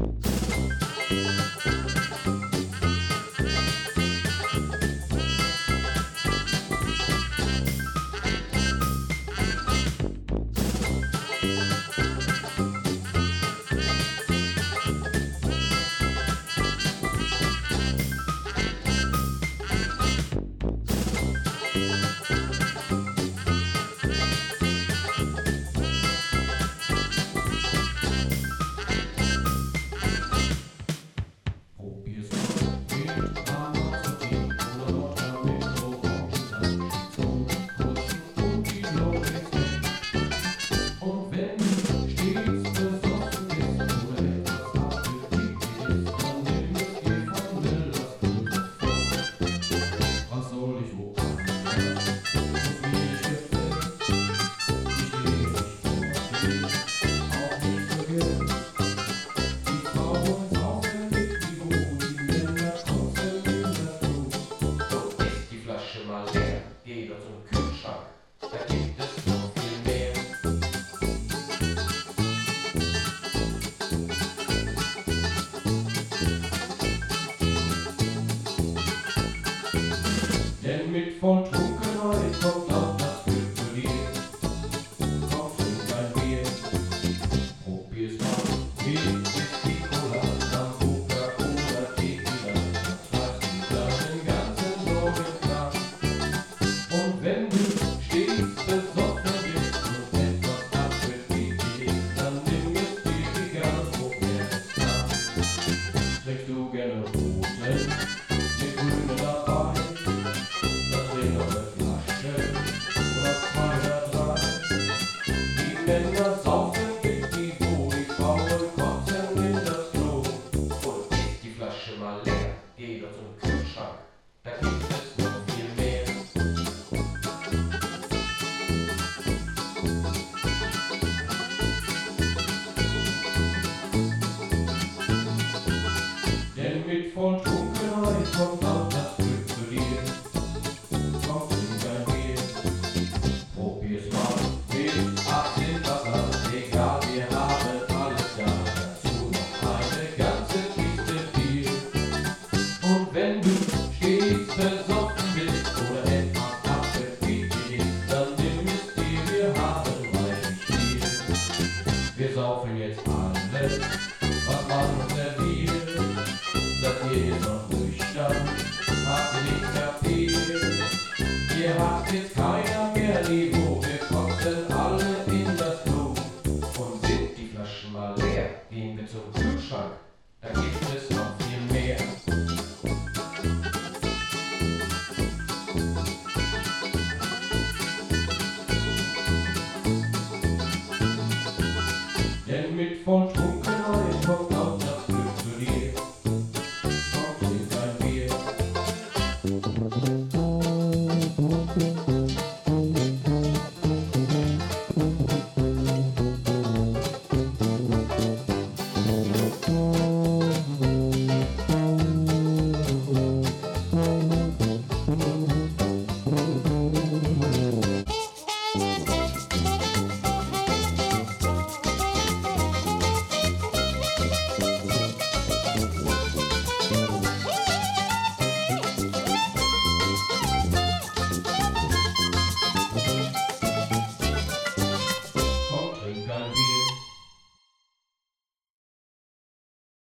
Denn mit von Trunkenheit kommt auch das Glück zu dir. Komm, trink ein Bier, probier's mal. Hier ist die Cola, Sambuca oder Tequila. Das reißt dir den ganzen Morgen klar. Und wenn du stets besoffen bist und etwas Appetit ist, dann nimm es dir egal, woher es kam. Trinkst du gerne Roten mit Grünen dabei? Männer saufen mit die Honig, Frauen kotzen in das Klo. Und ist die Flasche mal leer, geh doch zum Kühlschrank, da gibt es noch viel mehr. Denn mit von Trunkenheit kommt auch das Glück zu dir. Komm, trink ein Bier, probier's mal. Egal, wir haben alles da, dazu noch eine ganze Kiste Bier. Und wenn du stets besoffen bist oder etwas Appetit ist, dann nimm es dir, wir haben reichlich viel. Wir saufen jetzt alles, was man uns serviert. Seid ihr jetzt noch nüchtern, habt ihr nicht kapiert? Ihr habt jetzt keiner mehr Niveau, wir kotzen alle in das Klo. Und sind die Flaschen mal leer, gehen wir zum Kühlschrank, da gibt es noch viel mehr. Denn mit von Trunkenheit kommt auch